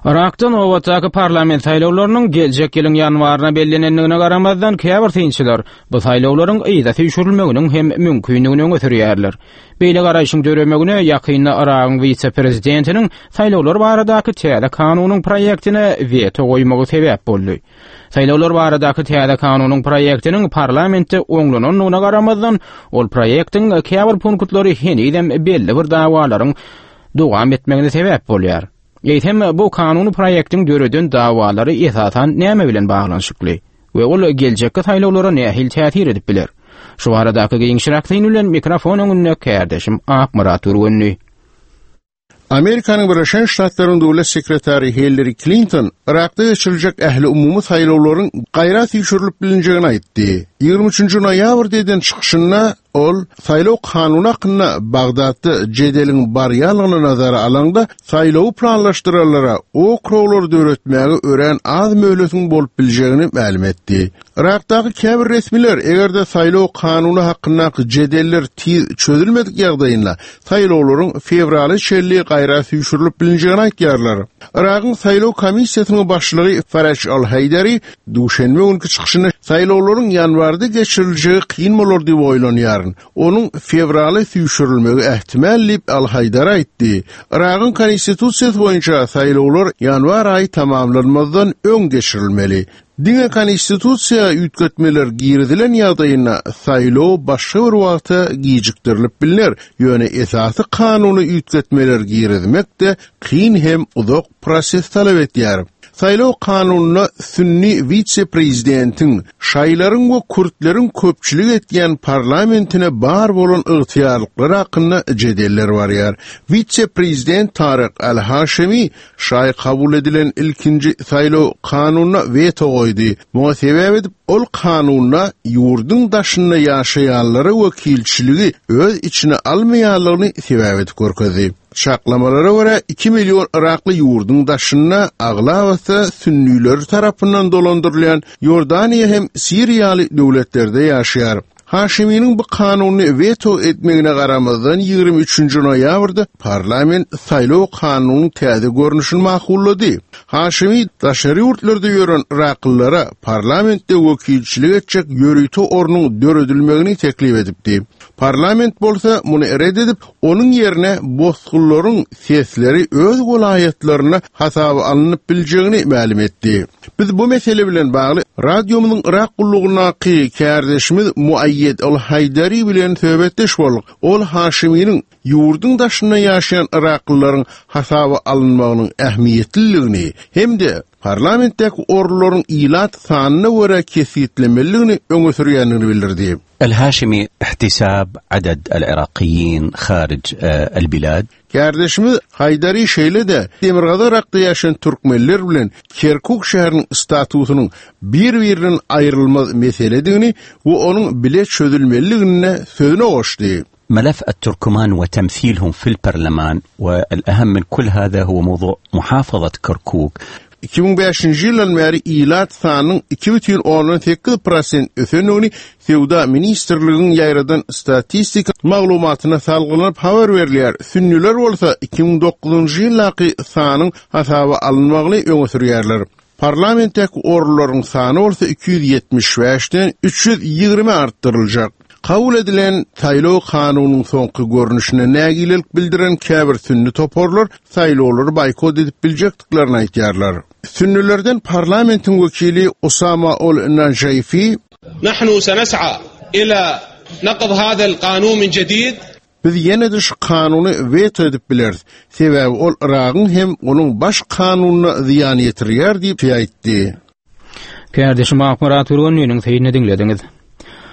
Irak'tan Owatdaky parlament saýlawlarynyň geljek ýylyň ýanwaryna bellenendigine garamazdan käbir tynçylar bu saýlawlaryň ýyda tüýşürilmeginiň hem mümkinligini öňe Beýle garaýşyň döremegine ýakynda Irak'yň vice-prezidentiniň saýlawlar baradaky täze kanunyň proýektine veto goýmagy sebäp boldy. Saýlawlar baradaky täze kanunyň proýektiniň parlamentde oňlanynyna garamazdan ol proýektiň käbir punktlary henidem belli bir dawalaryň dowam etmegine sebäp bolýar. Eýtem bu kanuny proýektiň döreden dawalary esasan näme bilen baglanşykly we ol geljekde saýlawlara nähil täsir edip biler. Şu aradaky giňşiraklyň bilen mikrofon öňünde kärdeşim Akmarat Urgunny. Amerikanyň Birleşen Ştatlarynyň döwlet sekretary Hillary Clinton Irakda geçiriljek ähli umumy saýlawlaryň gaýra tüýşürilip bilinjegini aýtdy. 23 noýabrda eden çykyşynda ol saýlaw kanuny hakkynda Bagdatda jedeliň barýalygyny nazara alanda saýlaw planlaşdyralara okrowlar döretmäge ören az möhletiň bolup biljegini ma'lum etdi. Irakdaky käbir resmiler egerde saýlaw kanuny hakkyndaky jedeller çözülmedik ýagdaýynda saýlawlaryň fevraly şerli gaýra tüýşürilip bilinjegini aýtýarlar. Irak'yň saýlaw komissiýasynyň başlygy Faraj al-Haydari duşenme günkü çykyşyny saýlawlaryň ýanwarda geçiriljegi kyn bolar diýip oýlanýar. Onun fevraly tüýşürilmegi ähtimal diýip al-Haydari aýtdy. Irak'yň konstitusiýasy boýunça saýlawlar ýanwar aýy tamamlanmadan öň geçirilmeli. Diňe konstitusiýa üýtgetmeler girdilen ýagdaýynda saýlaw başga bir wagtda gijikdirilip bilinir. Ýöne esasy kanuny üýtgetmeler girdmek de kyn hem uzak proses talap etýär. Saýlaw kanunyna sünni vice-prezidentiň şaýlaryň we kurtlaryň köpçülik etýän parlamentine bar bolan ygtyýarlyklary hakynda jedeller barýar. Vice-prezident Taryk al-Hashimi şaý kabul edilen ilkinji saýlaw kanunyna veto goýdy. Muňa sebäp edip ol kanunyna ýurdyň daşynda ýaşaýanlara wekilçiligi öz içine almaýanlygyny sebäp edip görkezdi. Şaklamalara göre 2 milyon Iraklı yurdun daşına aglawasa sünniler tarapından dolandırılan Yordaniya hem Siriyalı devletlerde yaşayar. Haşimi'nin bu kanunu veto etmegine garamazdan 23. noýabrda parlament saýlaw kanunyň täze görnüşini maqullady. Haşimi daşary ýurtlarda ýören Iraklylara parlamentde wekilçilik etjek ýörüýti ornuň döredilmegini teklip edipdi. Parlament bolsa muny reddedip, onun yerine bozgullaryň sesleri öz welaýatlaryna hasaba alınıp biljegini ma'lum etdi. Biz bu mesele bilen bagly radiomynyň Irak gullugynaky kärdeşimiz Muayyed al-Haydari bilen söhbetdeş boldyk. Ol Haşimi'nin ýurdyň daşynda ýaşaýan Iraklylaryň hasaba alınmagynyň ähmiýetliligini hem-de parlamentdäki orlaryň ilat sanyna göre kesitlemeligini öňe sürýändigini bildirdi. الهاشمي احتساب عدد العراقيين خارج البلاد. Kardeşimiz Haydari şeýle de Demirgada Irak'ta ýaşaýan türkmenler bilen Kerkuk şäheriniň statusynyň bir-birinden aýrylmaz meseledigini we onuň bile çözülmeligine sözüne goşdy. ملف التركمان وتمثيلهم في البرلمان والأهم من كل هذا هو موضوع محافظة كركوك. 2005-nji ýyldan bäri ilat sanynyň 2,8% ösenigini Sewda ministrliginiň ýaýradan statistika maglumatyna salgylanyp habar berilýär. Sünniler bolsa 2009-njy ýylaky sanyň hasaba alınmagyny öňe sürýärler. Parlamentdäki orlaryň sany bolsa 275-den 320 artdyryljak. Kabul edilen saýlaw kanunynyň soňky görnüşine nägilelik bildiren käbir sünni toporlar saýlawlary boykot edip biljekdiklaryny aýtýarlar. Sünnilerden parlamentin wekili Osama ol-Najaifi نحن سنسعى إلى نقض هذا القانون من جديد. Biz ýene-de şu kanuny veto edip bilerdi. Sebäbi ol Irak'yň hem onuň baş kanunyna ziýan ýetirýär diýip aýtdy. Kärdeşim Akmarat Urgunnyň seýini dinlediňiz.